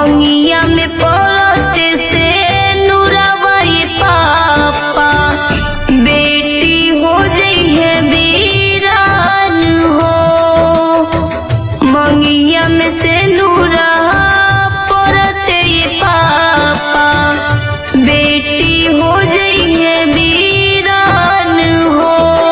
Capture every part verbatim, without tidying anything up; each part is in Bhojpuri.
मंगिया में पड़ते से नुराबाई पापा बेटी हो जइहे वीरान हो। मंगिया में से नूरा पड़ते पापा बेटी हो जइहे वीरान हो।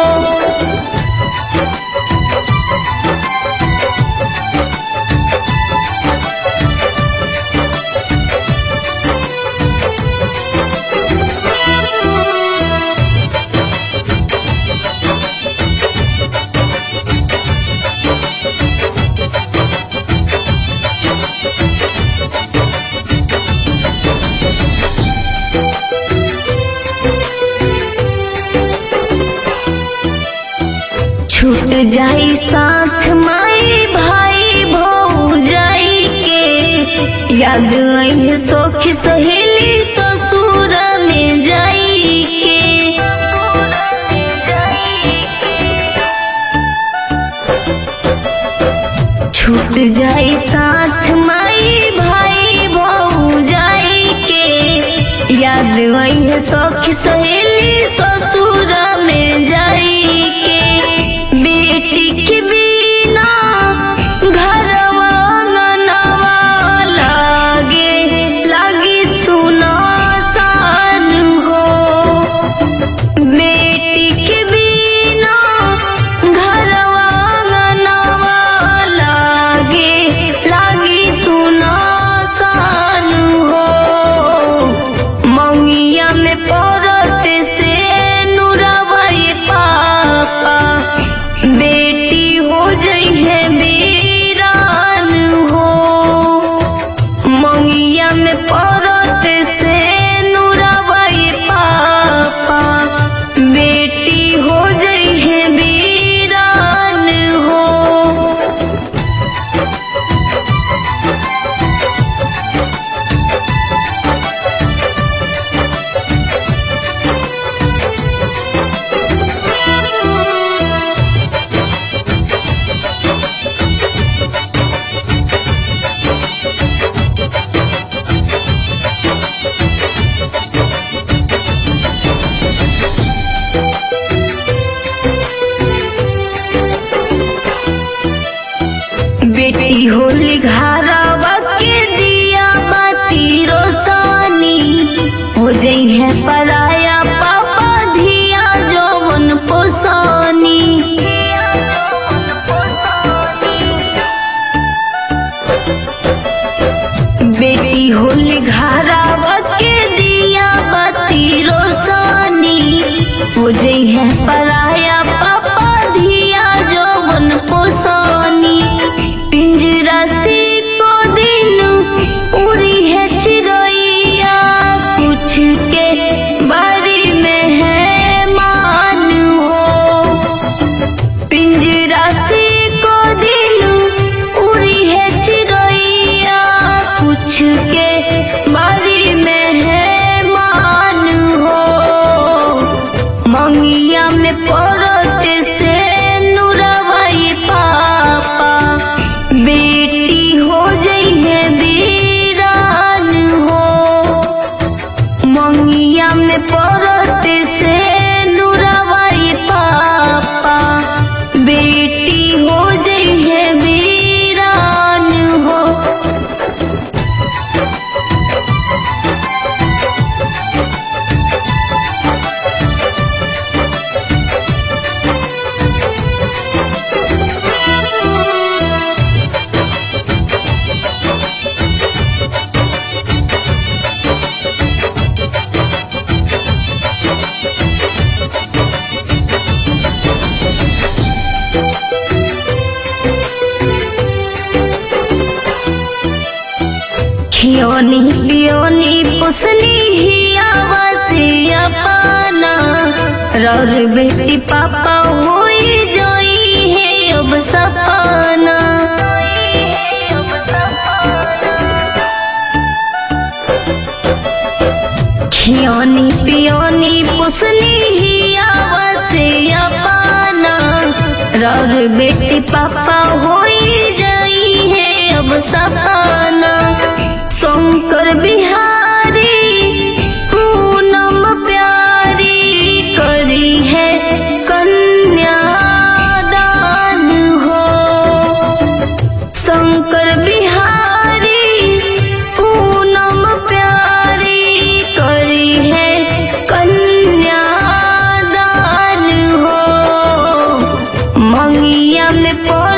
छूट जाई साथ माई भाई भौजाई के, याद आई सखी सहेली ससुर में जाई के। छूट जाई साथ माई भाई भौजाई के, याद आई सखी सहेली ससुर में जाई के। बेटी के बिना घरवा ननवा लागे लागी सुना सान हो। बेटी के बिना घरवा ननवा लागे लागी सुना सान हो। मंगिया में पड़ते से नुराबाई पापा बेटी हो जइहे वीरान हो। मंगिया में पड़ते से नुराबाई पापा बेटी हो जइहे वीरान हो। बेटी होली घरवा के दिया बाती रोशनी, हो जइहे पराया पापा धिया जौवन पोसानी। बेटी होली घरवा के दिया बाती रोशनी, हो जइहे पराया पापा धिया जौवन पोसानी। पिंजरा से को दिन उड़ी है चिड़ैया, कुछ के बारी में है मान हो। पिंजरा से को दिन उड़ी है चिड़ैया, कुछ के बारी में है मान हो। मंगिया में पड़ते से नुराबाई पापा बेटी हो जइहे वीरान हो। मंगिया में पड़ते से नुराबाई पापा बेटी हो जइहे वीरान हो। खियोनी पियोनी पुसनी हिया बसिया पाना, रौर बेटी पापा होई जोई है अब सपना। खियोनी पियोनी पुसनी हिया बसिया पाना, रौर बेटी पापा होई जाई है अब सपना। सो बहिया में पड़